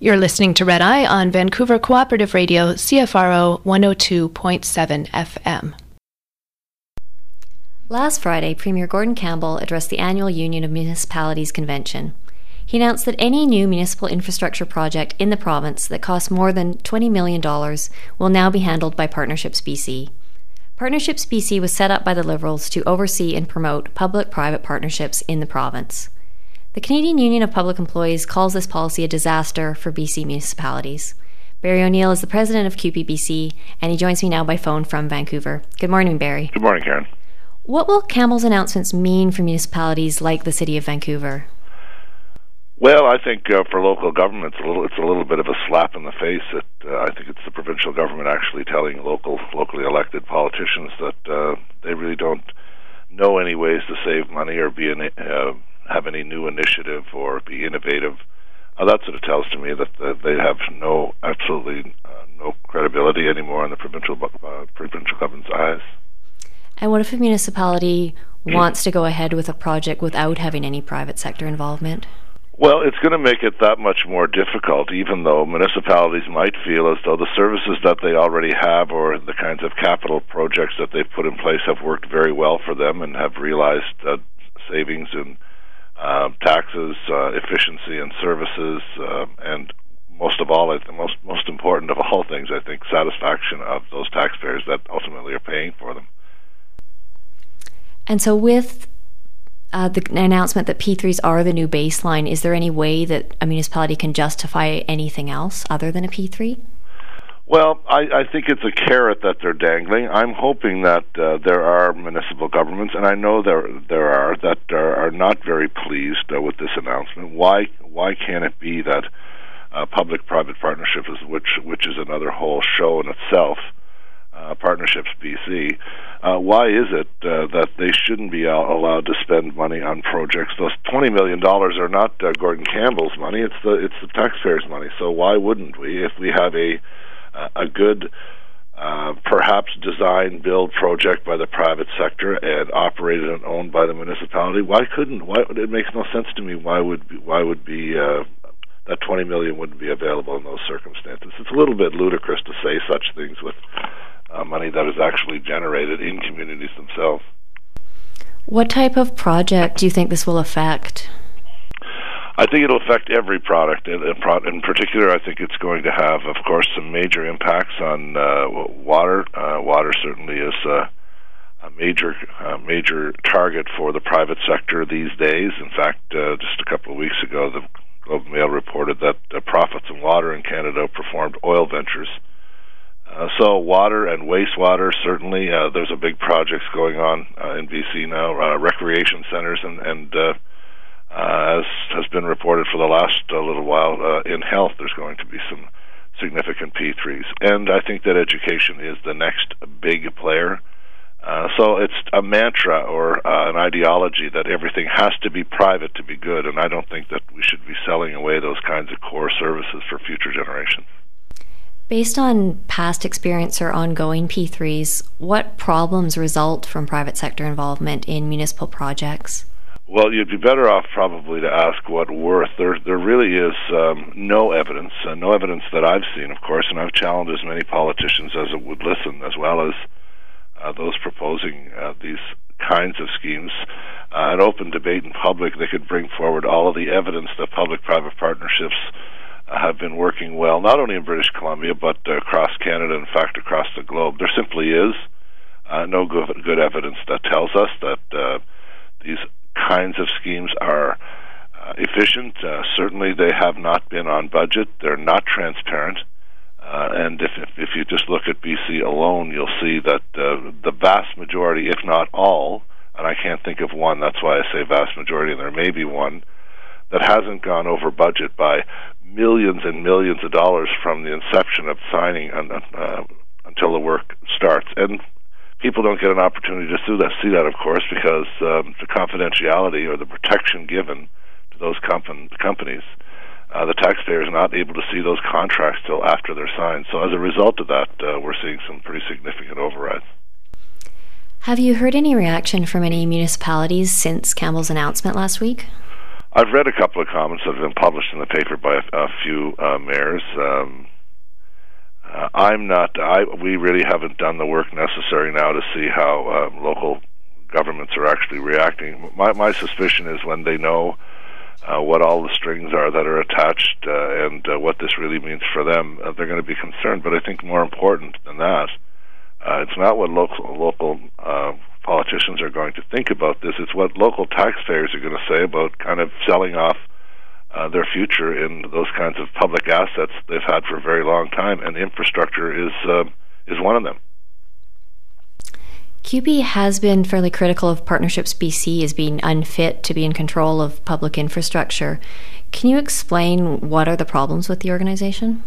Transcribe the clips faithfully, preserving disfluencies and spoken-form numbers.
You're listening to Red Eye on Vancouver Cooperative Radio, C F R O one oh two point seven F M. Last Friday, Premier Gordon Campbell addressed the annual Union of Municipalities Convention. He announced that any new municipal infrastructure project in the province that costs more than twenty million dollars will now be handled by Partnerships B C. Partnerships B C was set up by the Liberals to oversee and promote public-private partnerships in the province. The Canadian Union of Public Employees calls this policy a disaster for B C municipalities. Barry O'Neill is the president of C U P E B C, and he joins me now by phone from Vancouver. Good morning, Barry. Good morning, Karen. What will Campbell's announcements mean for municipalities like the City of Vancouver? Well, I think uh, for local governments, a little, it's a little bit of a slap in the face. That uh, I think it's the provincial government actually telling local, locally elected politicians that uh, they really don't know any ways to save money or be in, uh, have any new initiative or be innovative. Uh, that sort of tells to me that uh, they have no, absolutely uh, no credibility anymore in the provincial uh, provincial government's eyes. And what if a municipality wants to go ahead with a project without having any private sector involvement? Well, it's going to make it that much more difficult, even though municipalities might feel as though the services that they already have or the kinds of capital projects that they've put in place have worked very well for them and have realized uh, savings in uh, taxes, uh, efficiency in services, uh, and most of all, the most, most important of all things, I think, satisfaction of those taxpayers that ultimately are paying for them. And so with uh, the announcement that P threes are the new baseline, is there any way that a municipality can justify anything else other than a P three? Well, I, I think it's a carrot that they're dangling. I'm hoping that uh, there are municipal governments, and I know there there are, that are, are not very pleased uh, with this announcement. Why why can't it be that uh, public-private partnership, is, which which is another whole show in itself, uh, Partnerships B C, uh, why is it uh, that they shouldn't be allowed to spend money on projects? Those twenty million dollars are not uh, Gordon Campbell's money, it's the it's the taxpayers' money. So why wouldn't we, if we have a a good, uh, perhaps design build project by the private sector and operated and owned by the municipality? Why couldn't? Why it makes no sense to me. Why would be, why would be uh, that twenty million wouldn't be available in those circumstances? It's a little bit ludicrous to say such things with uh, money that is actually generated in communities themselves. What type of project do you think this will affect? I think it'll affect every product. In, in particular, I think it's going to have, of course, some major impacts on uh, water. Uh, water certainly is uh, a major uh, major target for the private sector these days. In fact, uh, just a couple of weeks ago, the Globe and Mail reported that uh, profits in water in Canada performed oil ventures. Uh, so water and wastewater, certainly, uh, there's a big projects going on uh, in B C now, uh, recreation centers and, and uh, Uh, as has been reported for the last uh, little while, uh, in health there's going to be some significant P threes. And I think that education is the next big player. Uh, so it's a mantra or uh, an ideology that everything has to be private to be good, and I don't think that we should be selling away those kinds of core services for future generations. Based on past experience or ongoing P threes, what problems result from private sector involvement in municipal projects? Well, you'd be better off probably to ask what worth. There there really is um, no evidence, uh, no evidence that I've seen, of course, and I've challenged as many politicians as would listen, as well as uh, those proposing uh, these kinds of schemes. Uh, an open debate in public, they could bring forward all of the evidence that public-private partnerships uh, have been working well, not only in British Columbia, but uh, across Canada, in fact, across the globe. There simply is uh, no good, good evidence that tells us that uh, these kinds of schemes are uh, efficient. Uh, certainly they have not been on budget. They're not transparent. Uh, and if, if if you just look at B C alone, you'll see that uh, the vast majority, if not all, and I can't think of one, that's why I say vast majority, and there may be one, that hasn't gone over budget by millions and millions of dollars from the inception of signing and, uh, until the work starts. And people don't get an opportunity to see that, see that of course, because um, the confidentiality or the protection given to those com- companies, uh, the taxpayer is not able to see those contracts till after they're signed. So as a result of that, uh, we're seeing some pretty significant overrides. Have you heard any reaction from any municipalities since Campbell's announcement last week? I've read a couple of comments that have been published in the paper by a, a few uh, mayors. Um, uh, I'm not. I we really haven't done the work necessary now to see how uh, local governments are actually reacting. My my suspicion is when they know uh, what all the strings are that are attached uh, and uh, what this really means for them, uh, they're going to be concerned. But I think more important than that, uh, it's not what local local uh, politicians are going to think about this. It's what local taxpayers are going to say about kind of selling off uh, their future in those kinds of public assets they've had for a very long time, and infrastructure is uh, is one of them. C U P E has been fairly critical of Partnerships B C as being unfit to be in control of public infrastructure. Can you explain what are the problems with the organization?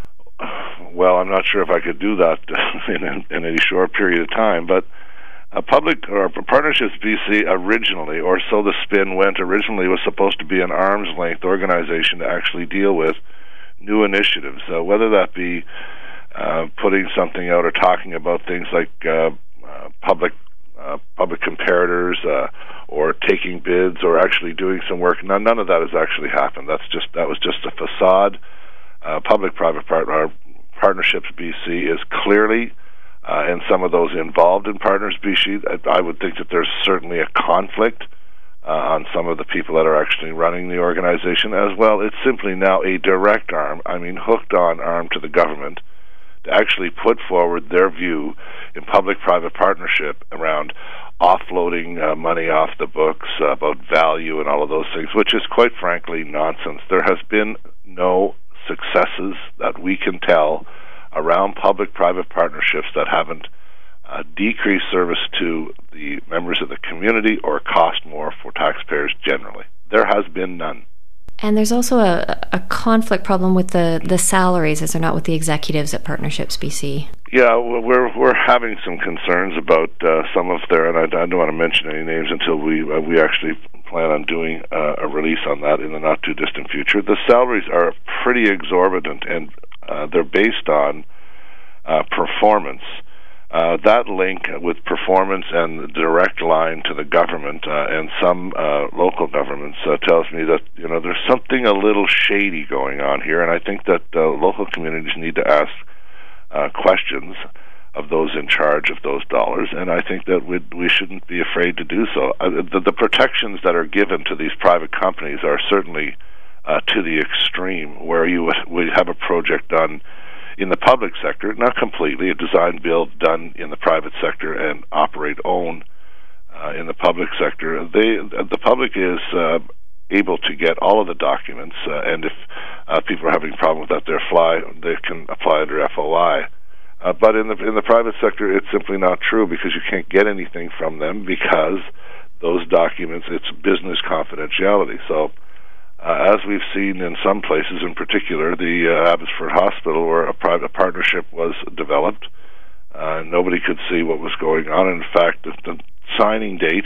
Well, I'm not sure if I could do that in, a, in a short period of time, but uh, public or Partnerships B C originally, or so the spin went originally, was supposed to be an arm's length organization to actually deal with new initiatives, uh, whether that be uh, putting something out or talking about things like uh, uh, public uh, public comparators uh, or taking bids or actually doing some work. None, none of that has actually happened. That's just that was just a facade. Uh, public-private partner. Partnerships B C is clearly, uh, and some of those involved in Partners B C, I, I would think that there's certainly a conflict uh, on some of the people that are actually running the organization as well. It's simply now a direct arm, I mean hooked-on arm to the government to actually put forward their view in public-private partnership around offloading uh, money off the books, uh, about value and all of those things, which is quite frankly nonsense. There has been no successes that we can tell around public-private partnerships that haven't uh, decreased service to the members of the community or cost more for taxpayers generally. There has been none. And there's also a, a conflict problem with the, the salaries, as they're not with the executives at Partnerships B C. Yeah, we're we're having some concerns about uh, some of their, and I, I don't want to mention any names until we uh, we actually plan on doing uh, a release on that in the not too distant future. The salaries are pretty exorbitant, and uh, they're based on uh, performance. Uh, that link with performance and the direct line to the government uh, and some uh, local governments uh, tells me that you know there's something a little shady going on here, and I think that uh, local communities need to ask uh, questions of those in charge of those dollars, and I think that we we shouldn't be afraid to do so. Uh, the, the protections that are given to these private companies are certainly uh, to the extreme, where you would, would have a project done in the public sector, not completely, a design build done in the private sector and operate own uh, in the public sector. They the public is uh, able to get all of the documents, uh, and if uh, people are having a problem with that, they fly they can apply under F O I. Uh, but in the in the private sector, it's simply not true because you can't get anything from them because those documents, it's business confidentiality. So, uh, as we've seen in some places, in particular, the uh, Abbotsford Hospital, where a private partnership was developed, uh, nobody could see what was going on. In fact, the, the signing date,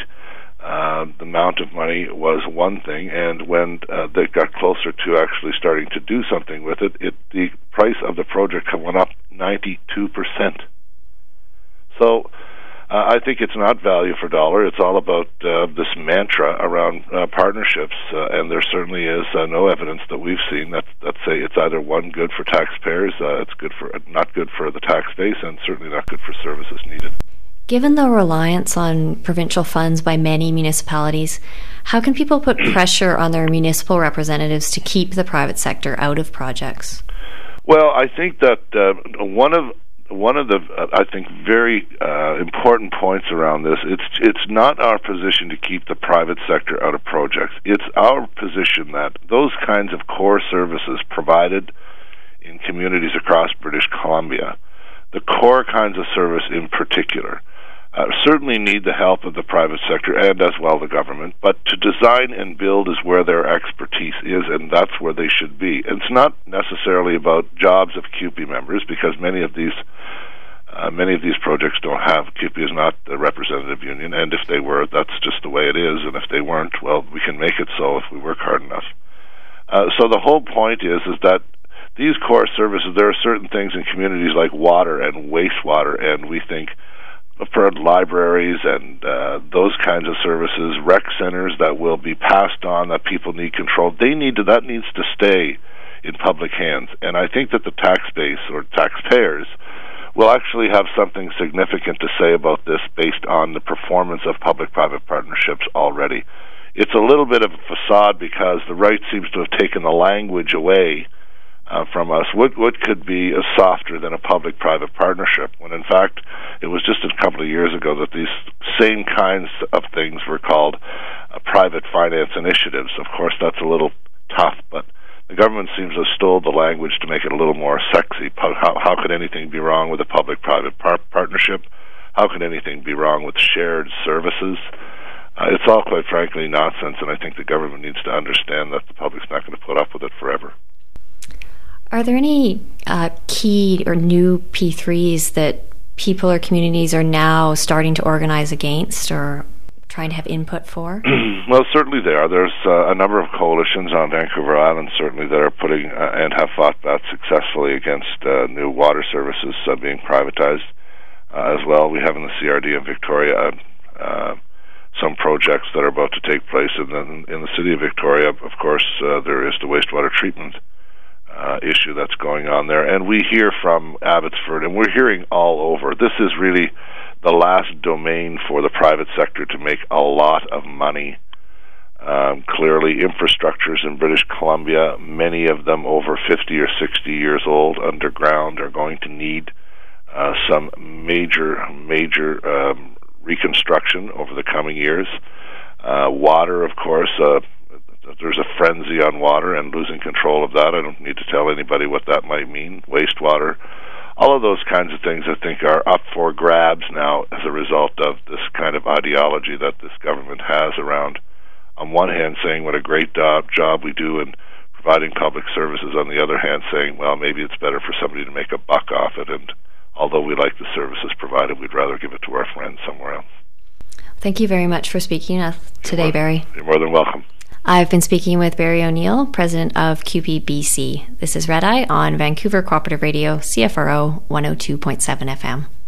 uh, the amount of money was one thing, and when uh, they got closer to actually starting to do something with it, it the price of the project went up ninety-two percent. So uh, I think it's not value for dollar. It's all about uh, this mantra around uh, partnerships, uh, and there certainly is uh, no evidence that we've seen that that say it's either one, good for taxpayers, uh, it's good for not good for the tax base, and certainly not good for services needed. Given the reliance on provincial funds by many municipalities, how can people put pressure on their municipal representatives to keep the private sector out of projects? Well, I think that uh, one of one of the uh, I think very uh, important points around this, it's it's not our position to keep the private sector out of projects. It's our position that those kinds of core services provided in communities across British Columbia, the core kinds of service in particular, Uh, certainly need the help of the private sector and as well the government, but to design and build is where their expertise is, and that's where they should be. And it's not necessarily about jobs of C U P E members, because many of these uh, many of these projects don't have, C U P E is not a representative union, and if they were, that's just the way it is, and if they weren't, well, we can make it so if we work hard enough. Uh, so the whole point is, is that these core services, there are certain things in communities like water and wastewater, and we think for libraries and uh, those kinds of services, rec centers that will be passed on, that people need control. They need to, that needs to stay in public hands. And I think that the tax base or taxpayers will actually have something significant to say about this based on the performance of public-private partnerships already. It's a little bit of a facade because the right seems to have taken the language away uh, from us. What, what could be uh, softer than a public-private partnership, when in fact it was just a couple of years ago that these same kinds of things were called uh, private finance initiatives. Of course, that's a little tough, but the government seems to have stole the language to make it a little more sexy. How, how could anything be wrong with a public-private par- partnership? How could anything be wrong with shared services? Uh, it's all, quite frankly, nonsense, and I think the government needs to understand that the public's not going to put up with it forever. Are there any uh, key or new P threes that people or communities are now starting to organize against or trying to have input for? Well, certainly there are. There's uh, a number of coalitions on Vancouver Island, certainly, that are putting uh, and have fought that successfully against uh, new water services uh, being privatized uh, as well. We have in the C R D in Victoria uh, some projects that are about to take place. And then in the city of Victoria, of course, uh, there is the wastewater treatment uh, issue that's going on there. And we hear from Abbotsford, and we're hearing all over. This is really the last domain for the private sector to make a lot of money. Um, clearly, infrastructures in British Columbia, many of them over fifty or sixty years old, underground, are going to need uh, some major, major um, reconstruction over the coming years. Uh, water, of course, uh, there's a frenzy on water and losing control of that. I don't need to tell anybody what that might mean. Wastewater. All of those kinds of things, I think, are up for grabs now as a result of this kind of ideology that this government has around, on one hand, saying what a great job, job we do in providing public services, on the other hand, saying, well, maybe it's better for somebody to make a buck off it, and although we like the services provided, we'd rather give it to our friends somewhere else. Thank you very much for speaking to us today, you're more, Barry. You're more than welcome. I've been speaking with Barry O'Neill, president of C U P E B C. This is Red Eye on Vancouver Cooperative Radio, C F R O one oh two point seven F M.